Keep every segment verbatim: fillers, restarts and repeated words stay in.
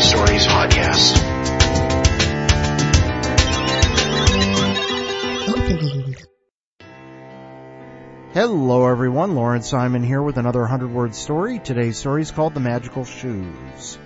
Stories podcast. Opening. Hello everyone, Lawrence Simon here with another hundred-word story. Today's story is called The Magical Shoes.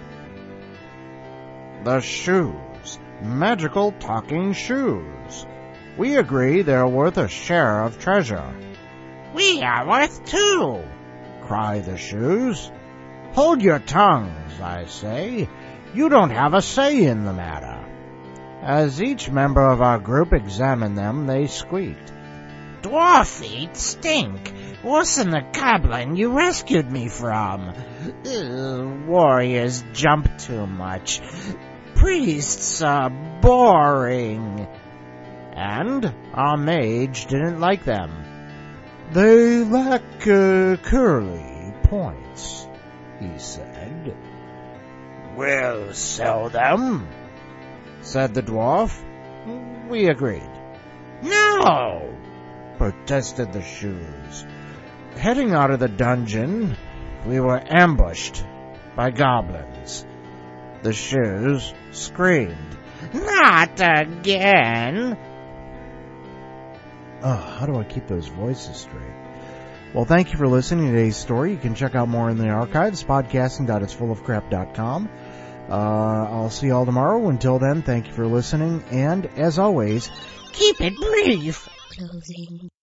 The shoes. Magical talking shoes. We agree they're worth a share of treasure. We are worth two, cry the shoes. Hold your tongues, I say. You don't have a say in the matter. As each member of our group examined them, they squeaked. Dwarf feet stink, worse than the goblin you rescued me from. Ugh, warriors jump too much. Priests are boring. And our mage didn't like them. They lack uh, curly points, he said. We'll sell them, said the dwarf. We agreed. No, protested the shoes. Heading out of the dungeon, we were ambushed by goblins. The shoes screamed, Not again! Oh, how do I keep those voices straight? Well, thank you for listening to today's story. You can check out more in the archives, podcasting dot its full of crap dot com. Uh, I'll see you all tomorrow. Until then, thank you for listening, and as always, keep it brief. Closing.